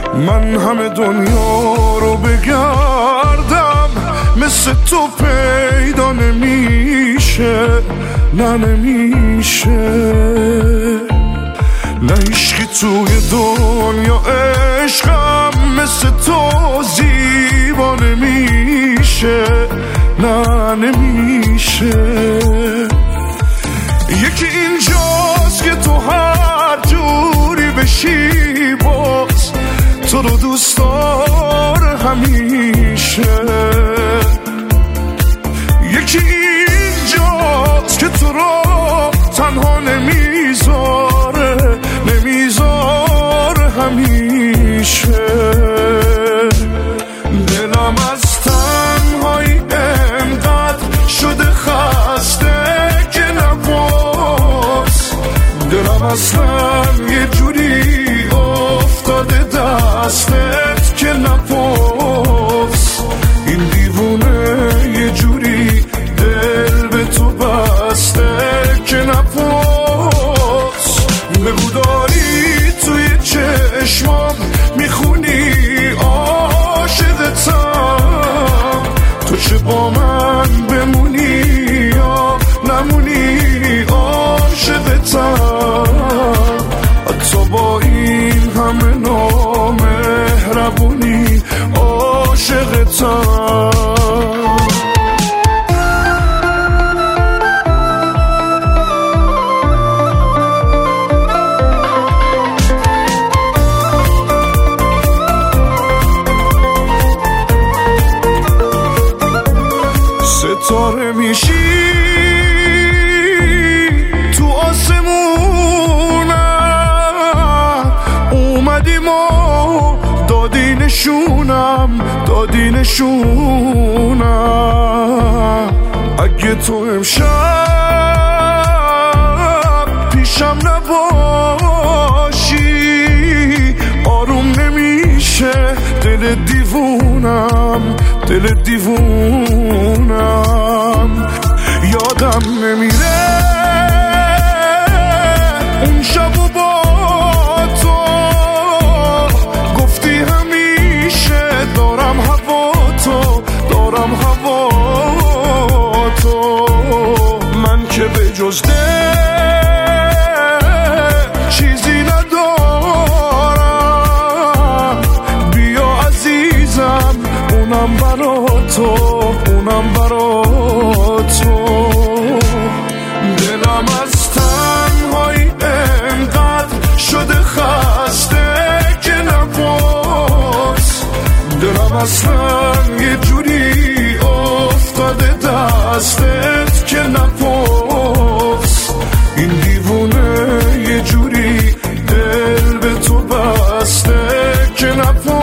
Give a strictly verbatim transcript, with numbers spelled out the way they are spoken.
من همه دنیا رو بگردم مثل تو پیدا نمیشه، نه نمیشه. نه عشقی توی دنیا عشقم مثل تو زیبا نمیشه، نه نمیشه. یکی اینجاست که تو هر جوری بشی باز تو رو دوست داره همیشه. یکی اینجاست که تو رو تنها نمیذاره، نمیذاره همیشه. دلم از تنهایی انقدر شده خسته که نباز، دلم اصلا یه جوری افتاده دستت که نپاس. این دیوونه یه جوری دل به تو بسته که نپاس. بگو داری توی چشمام میخونی عاشقتم، تو چه با من بمونی یا نمونی عاشقتم. حتی با این همه نامهربونی عاشقتم. ستاره میشی تو آسمونم، اومدیم و دادی نشونم، دادی نشونم. اگه تو امشب پیشم نباشی آروم نمیشه دل دیوونم، دل دیوونم. یادم نمیره اون شب و با تو گفتی همیشه دارم هوا تو، دارم هوا تو. من که به جز دل چیزی ندارم، بیا عزیزم اونم برا تو، اونم برا تو. دلم از تنهایی انقدر شده خسته که نپاس، دلم اصلا یه جوری افتاده دستت که نپاس. این دیوونه یه جوری دل به تو بسته که نپاس.